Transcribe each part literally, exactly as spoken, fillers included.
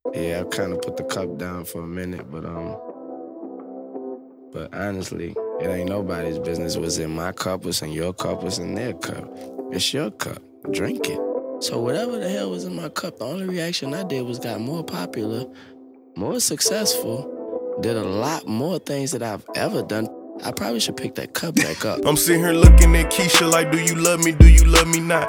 Yeah, I kind of put the cup down for a minute, but um, but honestly, it ain't nobody's business. What's in my cup, what's in your cup, what's in their cup. It's your cup. Drink it. So whatever the hell was in my cup, the only reaction I did was got more popular, more successful, did a lot more things that I've ever done. I probably should pick that cup back up. I'm sitting here looking at Keisha like, do you love me, do you love me not?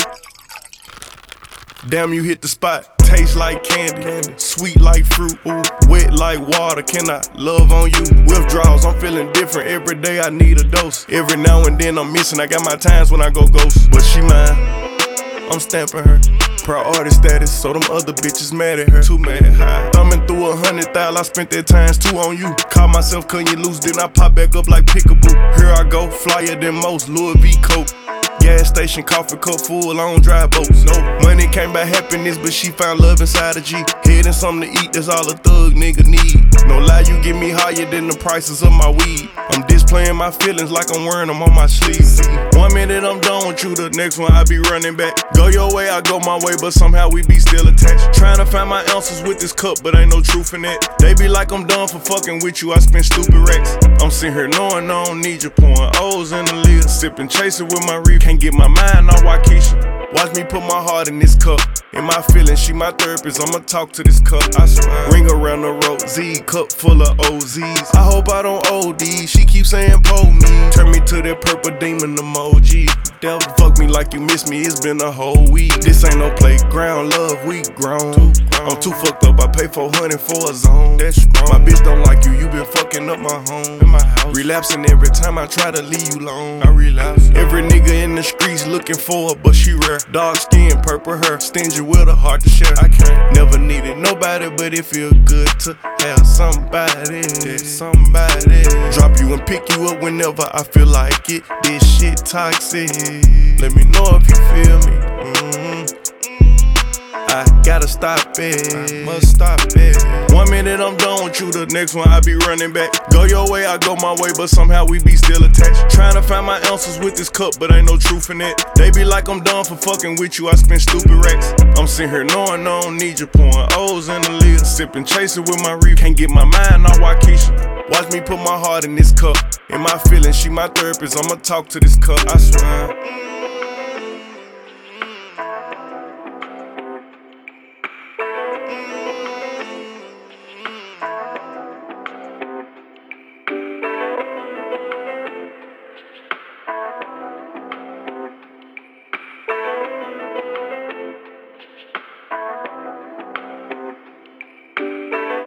Damn, you hit the spot. Taste like candy, sweet like fruit, ooh, wet like water. Can I love on you? Withdrawals, I'm feeling different. Every day I need a dose. Every now and then I'm missing. I got my times when I go ghost. But she mine, I'm stamping her. Priority status, so them other bitches mad at her. Too mad, high. Thumbing through a hundred thousand, I spent that times two on you. Caught myself cutting you loose, then I pop back up like Pickaboo. Here I go, flyer than most, Louis V coat. Gas station, coffee cup full, I don't drive boats. No money came by happiness, but she found love inside a G. Head and something to eat, that's all a thug nigga need. No lie, you get me higher than the prices of my weed. I'm displaying my feelings like I'm wearing them on my sleeve. One minute I'm done with you, the next one I be running back. Go your way, I go my way, but somehow we be still attached. Trying to find my ounces with this cup, but ain't no truth in that. They be like I'm done for fucking with you, I spend stupid racks. I'm sitting here knowing I don't need you, pouring O's in the lid. Sipping, chasing with my reef, can't get my mind on Waukesha. Watch me put my heart in this cup. In my feelings, she my therapist, I'ma talk to this cup. I swear. Ring around the road, Z, cup full of O Zs. I hope I don't O D, she keep saying pull me. Turn me to that purple demon emoji. Devil fuck me like you miss me, it's been a whole week. This ain't no playground, love, we grown. I'm too fucked up, I pay four hundred for a zone. That's strong. My bitch don't like you, you been fucking up my home. In my house. Relapsing every time I try to leave you alone. I relapse. Every nigga in the streets looking for her, but she rare. Dark skin, purple hair, stingy with a heart to share. I can't never needed nobody, but it feel good to have somebody. Somebody drop you and pick you up whenever I feel like it. This shit toxic. Let me know if you feel me. Mm-hmm. I gotta stop it, I must stop it. One minute I'm done with you, the next one I be running back. Go your way, I go my way, but somehow we be still attached. Trying to find my ounces with this cup, but ain't no truth in it. They be like I'm done for fucking with you, I spend stupid racks. I'm sitting here knowing I don't need you, pouring O's in the lid. Sipping, chasing with my reef, can't get my mind on Waukesha. Watch me put my heart in this cup. In my feelings, she my therapist, I'ma talk to this cup, I swear.